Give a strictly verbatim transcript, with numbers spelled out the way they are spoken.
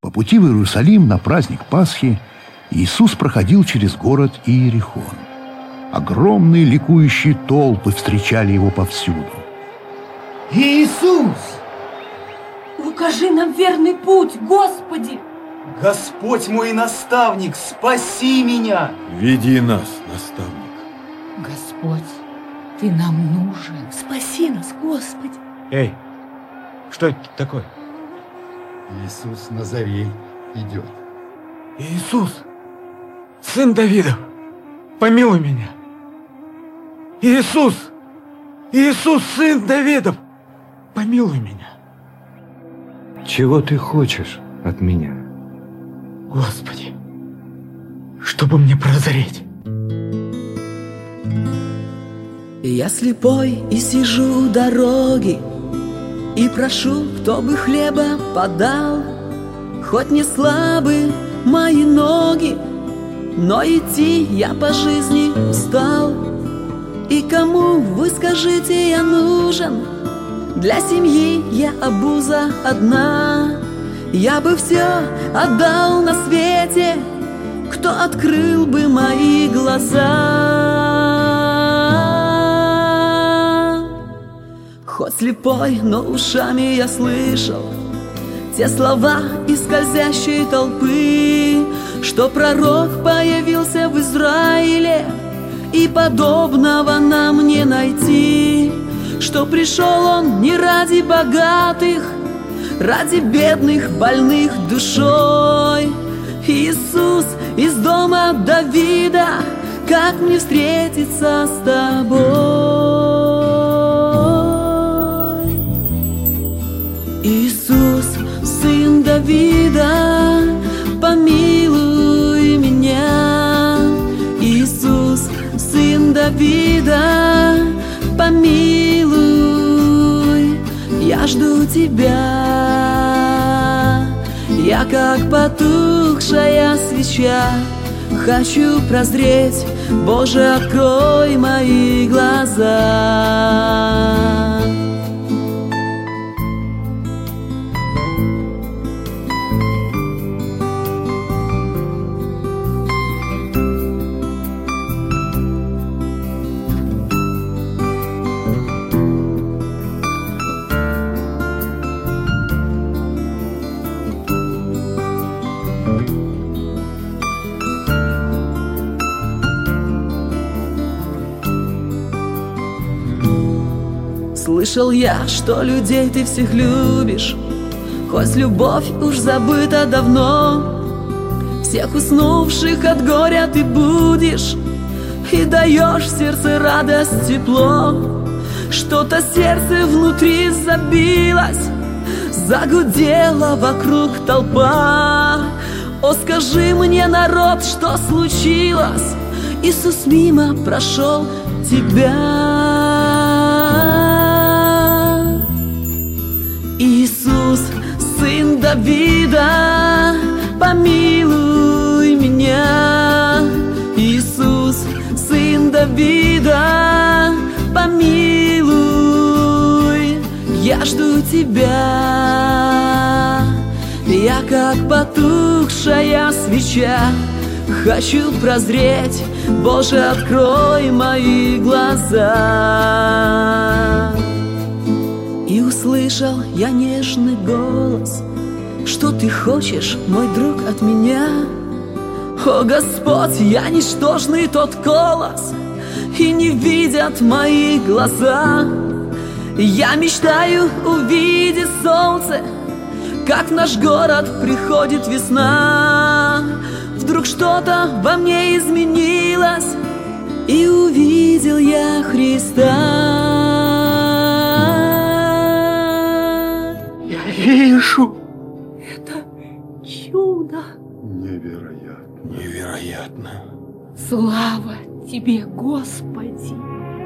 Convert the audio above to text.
По пути в Иерусалим на праздник Пасхи Иисус проходил через город Иерихон. Огромные ликующие толпы встречали его повсюду. Иисус! Укажи нам верный путь, Господи! Господь мой наставник, спаси меня! Веди нас, наставник. Господь, Ты нам нужен. Спаси нас, Господи! Эй, что это такое? Иисус Назарей идет. Иисус, сын Давидов, помилуй меня. Иисус, Иисус, сын Давидов, помилуй меня. Чего ты хочешь от меня? Господи, чтобы мне прозреть. Я слепой и сижу у дороги, и прошу, кто бы хлеба подал. Хоть не слабы мои ноги, но идти я по жизни устал. И кому, вы скажите, я нужен? Для семьи я обуза одна. Я бы все отдал на свете, кто открыл бы мои глаза. Хоть слепой, но ушами я слышал те слова из скользящей толпы, что пророк появился в Израиле, и подобного нам не найти, что пришел он не ради богатых, ради бедных, больных душой. Иисус из дома Давида, как мне встретиться с тобой? Иисус, сын Давида, помилуй меня. Иисус, сын Давида, помилуй. Я жду тебя, я как потухшая свеча, хочу прозреть, Боже, открой мои глаза. Слышал я, что людей ты всех любишь, хоть любовь уж забыта давно. Всех уснувших от горя ты будешь и даешь в сердце радость, тепло. Что-то сердце внутри забилось, загудела вокруг толпа. О, скажи мне, народ, что случилось? Иисус мимо прошел тебя. Иисус, сын Давида, помилуй меня. Иисус, сын Давида, помилуй. Я жду тебя, я как потухшая свеча, хочу прозреть, Боже, открой мои глаза. И услышал я нежный голос: что ты хочешь, мой друг, от меня? О, Господь, я ничтожный тот колос, и не видят мои глаза. Я мечтаю увидеть солнце, как в наш город приходит весна. Вдруг что-то во мне изменилось, и увидел я Христа. Я вижу. Это чудо. Невероятно. Невероятно. Слава Тебе, Господи!